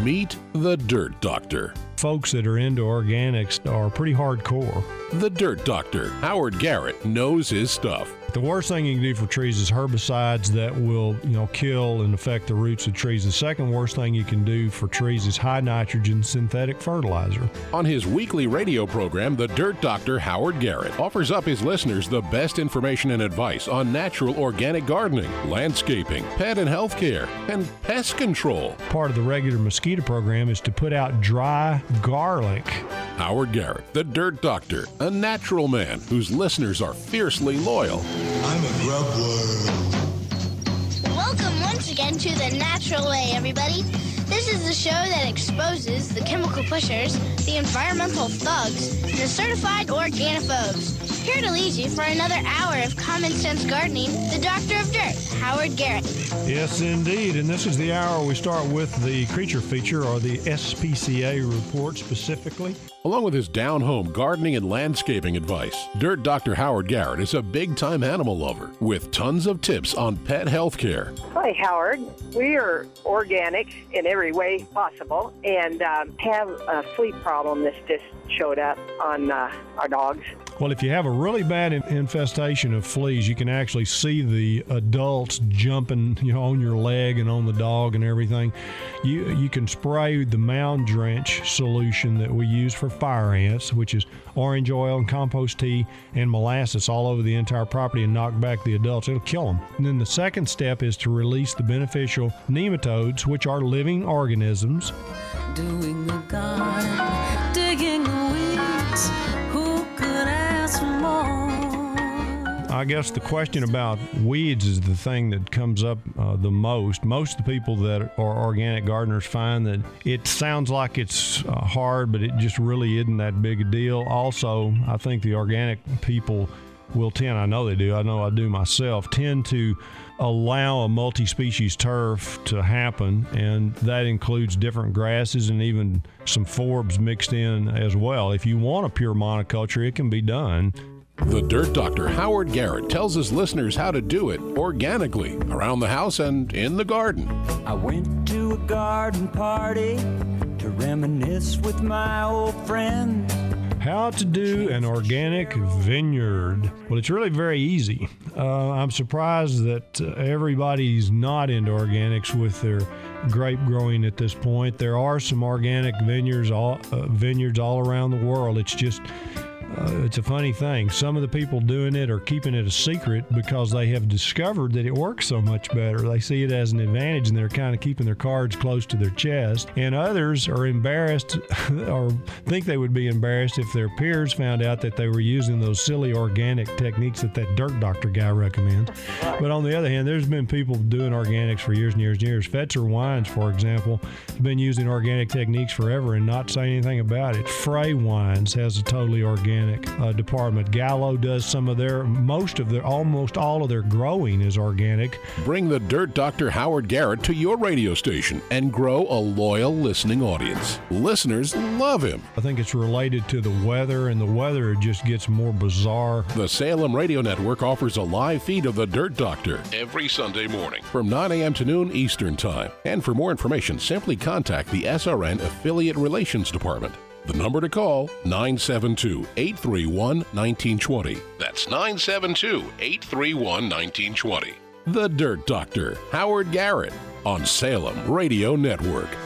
Meet the Dirt Doctor. Folks that are into organics are pretty hardcore. The Dirt Doctor, Howard Garrett, knows his stuff. The worst thing you can do for trees is herbicides that will, kill and affect the roots of trees. The second worst thing you can do for trees is high nitrogen synthetic fertilizer. On his weekly radio program, The Dirt Doctor, Howard Garrett, offers up his listeners the best information and advice on natural organic gardening, landscaping, pet and health care, and pest control. Part of the regular mosquito program is to put out dry garlic. Howard Garrett, The Dirt Doctor, a natural man whose listeners are fiercely loyal. I'm a grubworm. Welcome once again to The Natural Way, everybody. This is the show that exposes the chemical pushers, the environmental thugs, and the certified organiphobes. Here to lead you for another hour of common sense gardening, the Doctor of Dirt, Howard Garrett. Yes, indeed. And this is the hour we start with the creature feature, or the SPCA report specifically. Along with his down-home gardening and landscaping advice, Dirt Dr. Howard Garrett is a big-time animal lover with tons of tips on pet health care. Hi, Howard. We are organic in every way possible and have a flea problem that's just showed up on our dogs. Well, if you have a really bad infestation of fleas, you can actually see the adults jumping, on your leg and on the dog and everything. You can spray the Mound Drench solution that we use for fire ants, which is orange oil and compost tea and molasses all over the entire property, and knock back the adults. It'll kill them. And then the second step is to release the beneficial nematodes, which are living organisms. Doing the garden, digging the weeds, who could ask for more? I guess the question about weeds is the thing that comes up the most. Most of the people that are organic gardeners find that it sounds like it's hard, but it just really isn't that big a deal. Also, I think the organic people will tend, I know they do, I know I do myself, tend to allow a multi-species turf to happen, and that includes different grasses and even some forbs mixed in as well. If you want a pure monoculture, it can be done. The Dirt Doctor, Howard Garrett, tells his listeners how to do it organically, around the house and in the garden. I went to a garden party to reminisce with my old friends. How to do an organic vineyard. Well, it's really very easy. I'm surprised that everybody's not into organics with their grape growing at this point. There are some organic vineyards all around the world. It's just it's a funny thing. Some of the people doing it are keeping it a secret because they have discovered that it works so much better. They see it as an advantage, and they're kind of keeping their cards close to their chest. And others are embarrassed or think they would be embarrassed if their peers found out that they were using those silly organic techniques that Dirt Doctor guy recommends. But on the other hand, there's been people doing organics for years and years and years. Fetzer Wines, for example, has been using organic techniques forever and not saying anything about it. Frey Wines has a totally organic department. Gallo does almost all of their growing is organic. Bring the Dirt Doctor Howard Garrett to your radio station and grow a loyal listening audience. Listeners love him. I think it's related to the weather, and the weather just gets more bizarre. The Salem Radio Network offers a live feed of the Dirt Doctor every Sunday morning from 9 a.m. to noon Eastern Time. And for more information, simply contact the SRN Affiliate Relations Department. The number to call, 972-831-1920. That's 972-831-1920. The Dirt Doctor, Howard Garrett, on Salem Radio Network.